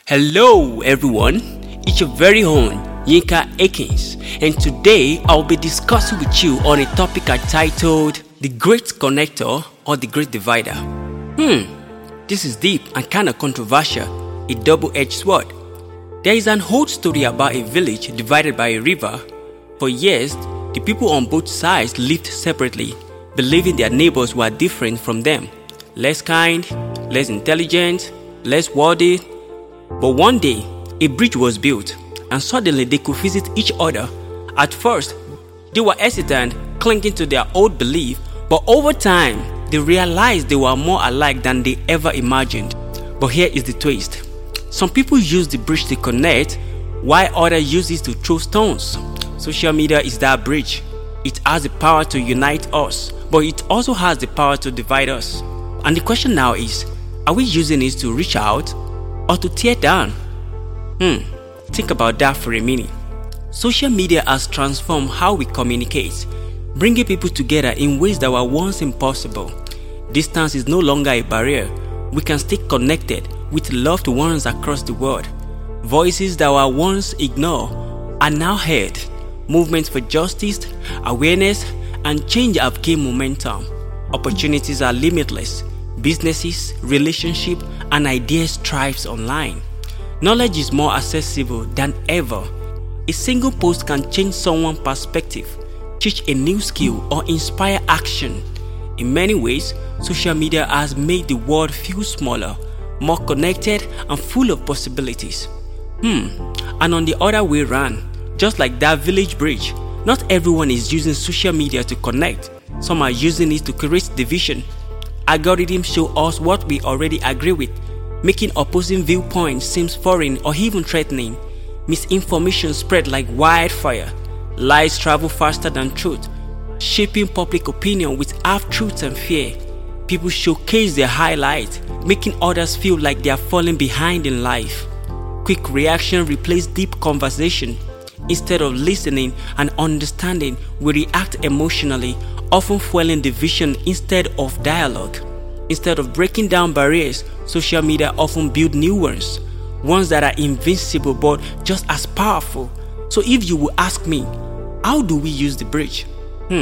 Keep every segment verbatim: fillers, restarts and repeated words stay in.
Hello everyone, it's your very own Yinka Akins, and today I'll be discussing with you on a topic I titled The Great Connector or The Great Divider. Hmm, this is deep and kinda controversial, a double-edged sword. There is an old story about a village divided by a river. For years, the people on both sides lived separately, believing their neighbors were different from them, less kind, less intelligent, less worthy. But one day, a bridge was built, and suddenly they could visit each other. At first, they were hesitant, clinging to their old belief, but over time, they realized they were more alike than they ever imagined. But here is the twist. Some people use the bridge to connect, while others use it to throw stones. Social media is that bridge. It has the power to unite us, but it also has the power to divide us. And the question now is, are we using it to reach out or to tear down? Hmm, think about that for a minute. Social media has transformed how we communicate, bringing people together in ways that were once impossible. Distance is no longer a barrier. We can stay connected with loved ones across the world. Voices that were once ignored are now heard. Movements for justice, awareness, and change have gained momentum. Opportunities are limitless. Businesses, relationships, and ideas thrive online. Knowledge is more accessible than ever. A single post can change someone's perspective, teach a new skill, or inspire action. In many ways, social media has made the world feel smaller, more connected, and full of possibilities. Hmm, and on the other way around, just like that village bridge, not everyone is using social media to connect. Some are using it to create division. Algorithms show us what we already agree with, making opposing viewpoints seem foreign or even threatening. Misinformation spread like wildfire. Lies travel faster than truth, shaping public opinion with half-truths and fear. People showcase their highlights, making others feel like they are falling behind in life. Quick reaction replaces deep conversation. Instead of listening and understanding, we react emotionally, often fueling division instead of dialogue. Instead of breaking down barriers, social media often build new ones, ones that are invincible but just as powerful. So if you will ask me, how do we use the bridge? Hmm.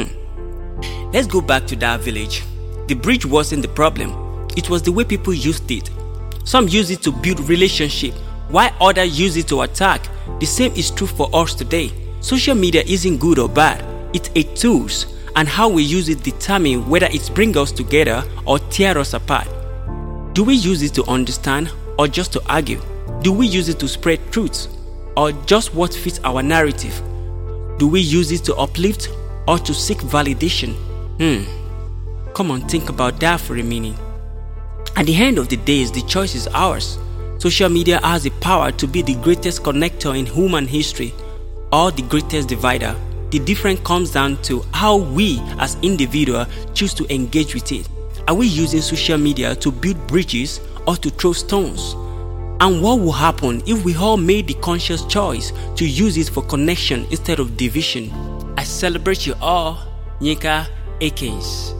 Let's go back to that village. The bridge wasn't the problem. It was the way people used it. Some use it to build relationship, while others use it to attack. The same is true for us today. Social media isn't good or bad. It's a tool, and how we use it determines whether it brings us together or tear us apart. Do we use it to understand or just to argue? Do we use it to spread truth or just what fits our narrative? Do we use it to uplift or to seek validation? Hmm. Come on, think about that for a minute. At the end of the day, the choice is ours. Social media has the power to be the greatest connector in human history or the greatest divider. The difference comes down to how we as individuals choose to engage with it. Are we using social media to build bridges or to throw stones? And what will happen if we all made the conscious choice to use it for connection instead of division? I celebrate you all, Yinka Akins.